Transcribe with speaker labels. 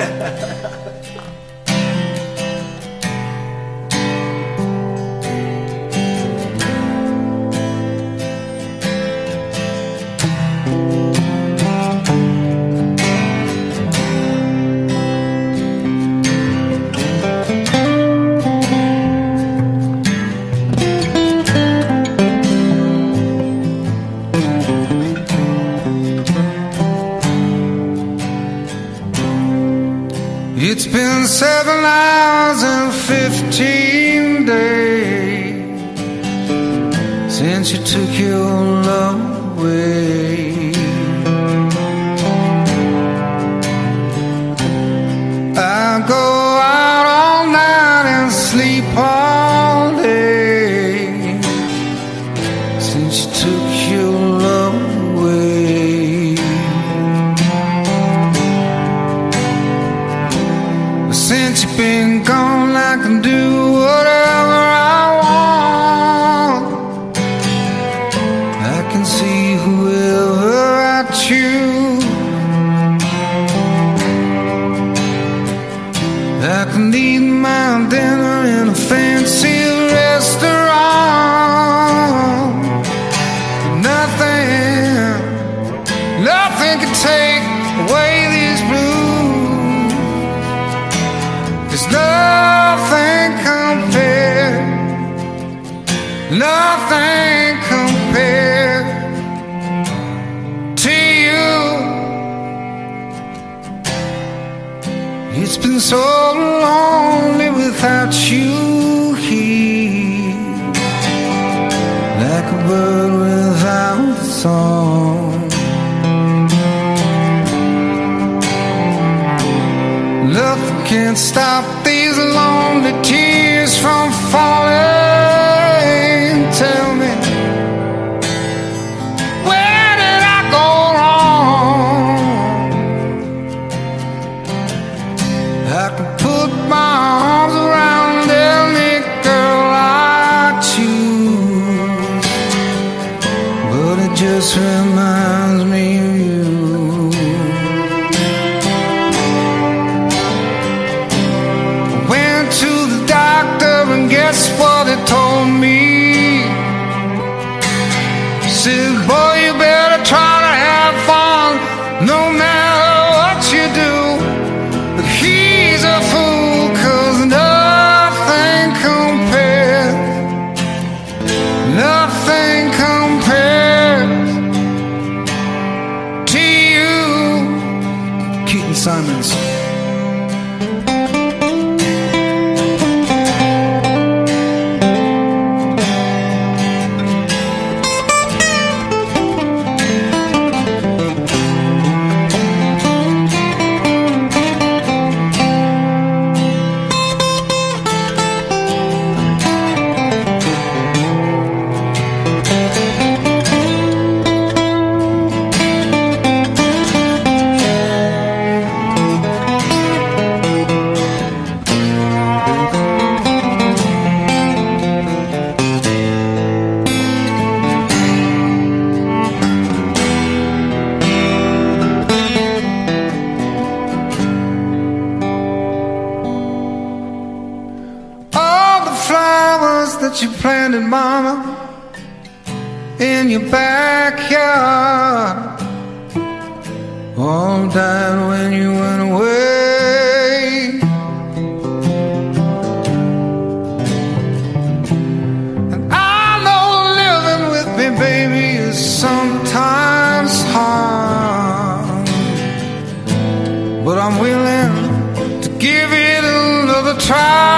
Speaker 1: It's been 7 hours and 15 days since you took your love away. I go out all night and sleep all day since you took your love away. Since you've been gone, I can do whatever I want. I can see whoever I choose. I can eat my dinner in a fancy restaurant. Nothing can take away these blues. There's nothing compared to you. It's been so lonely without you here, like a bird without a song. Nothing can stop these lonely tears from falling. Tell me, where did I go wrong? I can put my arms around any girl I choose, but it just reminds me of you. And guess what it told me? He said, boy, you better try to have fun no matter what you do. But he's a fool, 'cause nothing compares to you. Keaton Simons. That you planted, mama, in your backyard, all died when you went away. And I know living with me, baby, is sometimes hard, but I'm willing to give it another try.